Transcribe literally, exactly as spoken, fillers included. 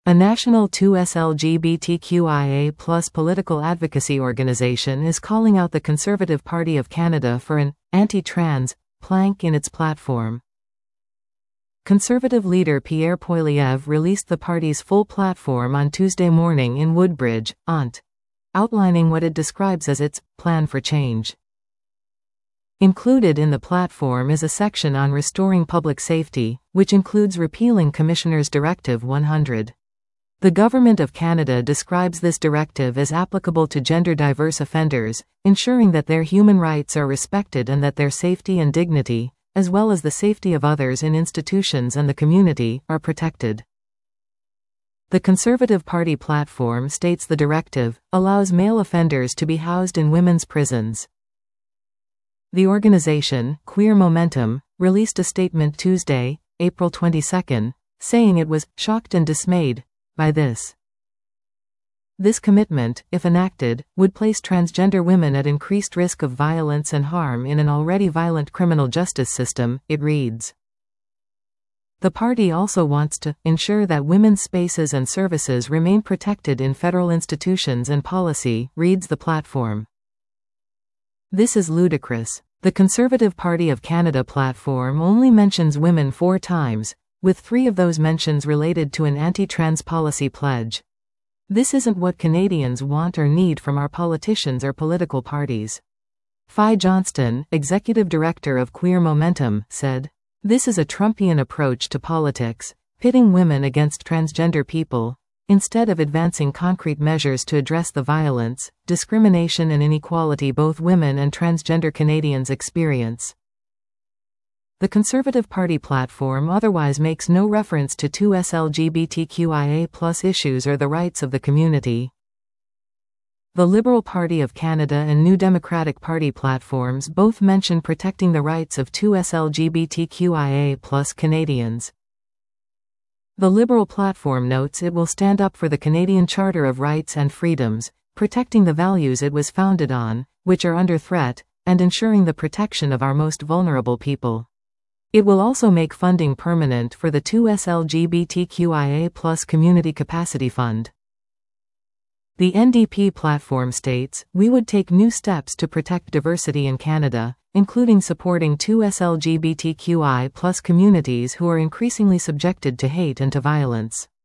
A national two S L G B T Q I A plus political advocacy organization is calling out the Conservative Party of Canada for an anti-trans plank in its platform. Conservative leader Pierre Poilievre released the party's full platform on Tuesday morning in Woodbridge, Ont, outlining what it describes as its plan for change. Included in the platform is a section on restoring public safety, which includes repealing Commissioner's Directive one hundred. The Government of Canada describes this directive as applicable to gender-diverse offenders, ensuring that their human rights are respected and that their safety and dignity, as well as the safety of others in institutions and the community, are protected. The Conservative Party platform states the directive allows male offenders to be housed in women's prisons. The organization, Queer Momentum, released a statement Tuesday, April twenty-second, saying it was shocked and dismayed by this. This commitment, if enacted, would place transgender women at increased risk of violence and harm in an already violent criminal justice system, it reads. The party also wants to ensure that women's spaces and services remain protected in federal institutions and policy, reads the platform. This is ludicrous. The Conservative Party of Canada platform only mentions women four times, with three of those mentions related to an anti-trans policy pledge. This isn't what Canadians want or need from our politicians or political parties. Fi Johnston, executive director of Queer Momentum, said, "This is a Trumpian approach to politics, pitting women against transgender people, instead of advancing concrete measures to address the violence, discrimination and inequality both women and transgender Canadians experience." The Conservative Party platform otherwise makes no reference to two S L G B T Q I A plus issues or the rights of the community. The Liberal Party of Canada and New Democratic Party platforms both mention protecting the rights of two S L G B T Q I A plus Canadians. The Liberal platform notes it will stand up for the Canadian Charter of Rights and Freedoms, protecting the values it was founded on, which are under threat, and ensuring the protection of our most vulnerable people. It will also make funding permanent for the two S L G B T Q I A plus Community Capacity Fund. The N D P platform states, "We would take new steps to protect diversity in Canada, including supporting two S L G B T Q I plus communities who are increasingly subjected to hate and to violence."